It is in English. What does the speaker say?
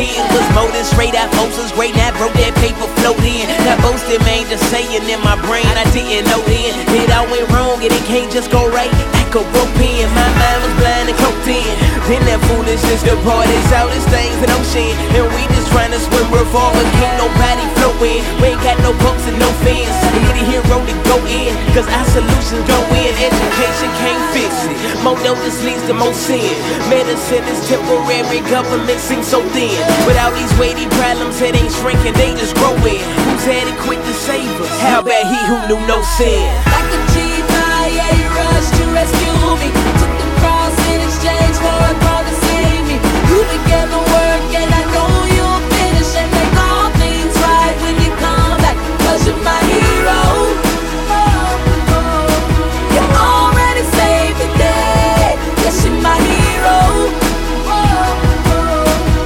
kids was more than straight out Moses great. Now broke that paper float in. That boasting man just saying in my brain I didn't know then. It all went wrong and it can't just go right like a rope in. My mind was blind and coked in. Then that foolishness departed out as things in ocean. And we just trying to swim real far but can't nobody flow in. We ain't got no bumps and no fans. We need a hero to go in, cause our solutions go in. Education can't fix it. More notice leads to more sin. Medicine is temporary, government seems so thin. Without these weighty problems, it ain't shrinking, they just growing. Who's adequate to save us? How about he who knew no sin? Like a G.I.A. rush to rescue me. Took the cross in exchange for a call to save me. You together